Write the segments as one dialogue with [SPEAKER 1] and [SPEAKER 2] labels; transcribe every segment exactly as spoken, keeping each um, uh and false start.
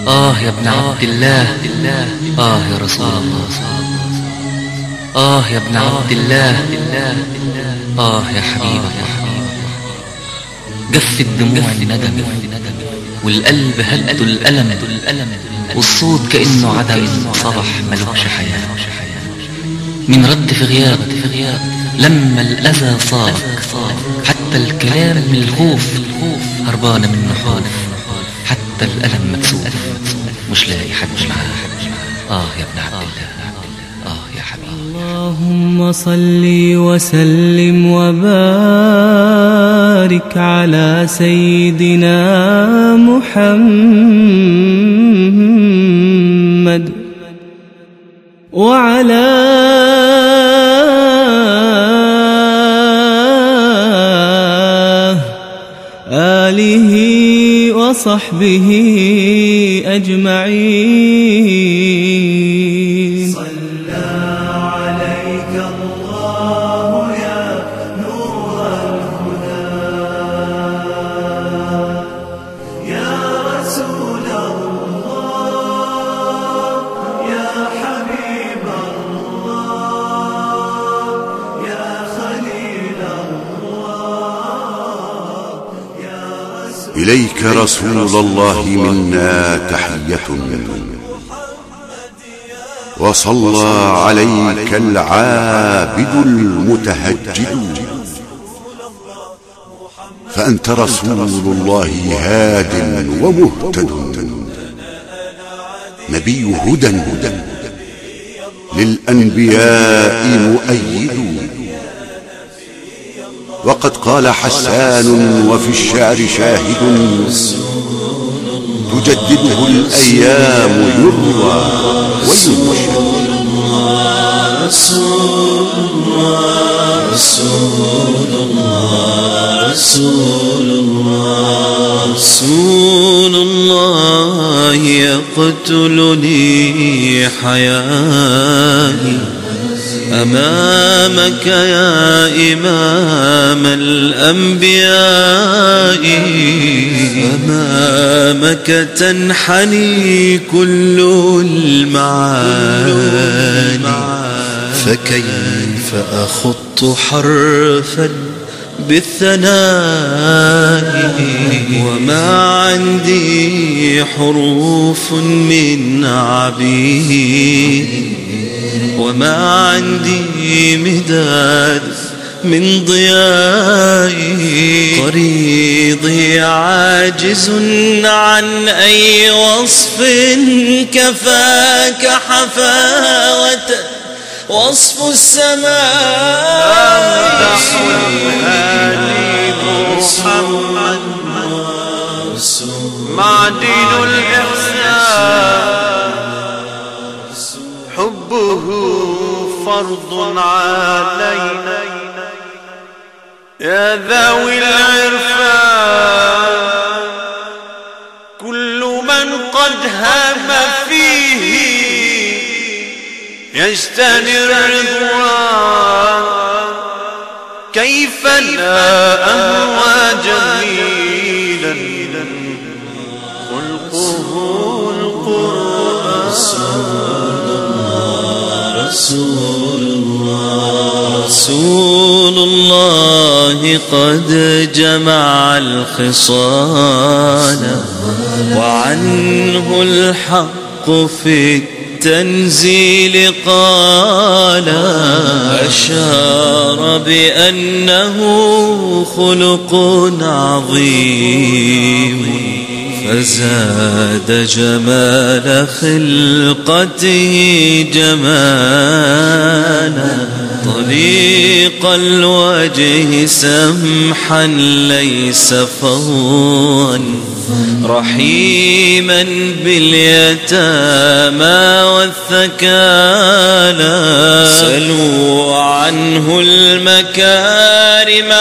[SPEAKER 1] آه يا ابن عبد الله، آه يا رسول الله، آه يا ابن عبد الله، آه يا حبيب الله. جفت دموع الندم والقلب هد الألم، والصوت كأنه عدم صبح ملوش حياة. من رد في غياب لما الأذى صار، حتى الكلام من الخوف هربان من نحوف، حتى الألم مكسوف مش لاقي حد معاه. آه يا ابن عبد الله، آه يا حبيبي.
[SPEAKER 2] اللهم صل وسلم وبارك على سيدنا محمد وعلى آله وصحبه أجمعين.
[SPEAKER 3] صلى عليك الله يا نور الهدى، يا رسول الله، يا حبيب الله، يا خليل الله، يا رسول.
[SPEAKER 4] إليك رسول الله منا تحية، وصلى عليك العابد المتهجد، فأنت رسول الله هاد ومهتد، نبي هدى للأنبياء مؤيد. وقد قال حسان وفي الشعر شاهد، تجدده الأيام يروى وينشد.
[SPEAKER 3] رسول الله رسول الله رسول الله رسول الله يقتلني حيائي أمامك يا إمام الأنبياء، أمامك تنحني كل المعاني، فكيف أخط حرفا بالثناء وما عندي حروف من عبيد، وما عندي مداد من ضيائي. قريضي عاجز عن أي وصف كفاك حفاوة وصف السماء.
[SPEAKER 5] أمدح الهادي محمد معدن الإحسان، حبه فرض علينا يا ذوي العرفان. كل من قد هم فيه يجتني الرضوان، كيف لا أهوى جميلا خلقه القرآن.
[SPEAKER 3] رسول الله رسول الله قد جمع الخصال، وعنه الحق في التنزيل قال، أشار بأنه خلق عظيم، فزاد جمال خلقته جمالا. طليق الوجه سمحا ليس فظا، رحيما باليتامى والثكالى. سلوا عنه المكارم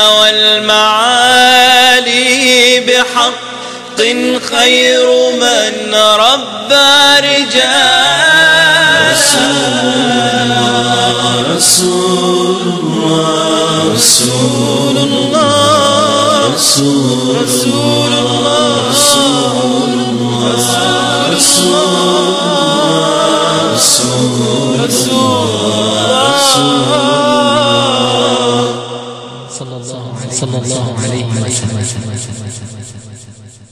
[SPEAKER 3] والمعالي بحق خير من ربى رجال. رسول الله رسول الله رسول الله رسول الله رسول الله رسول
[SPEAKER 1] صلى الله عليه وسلم.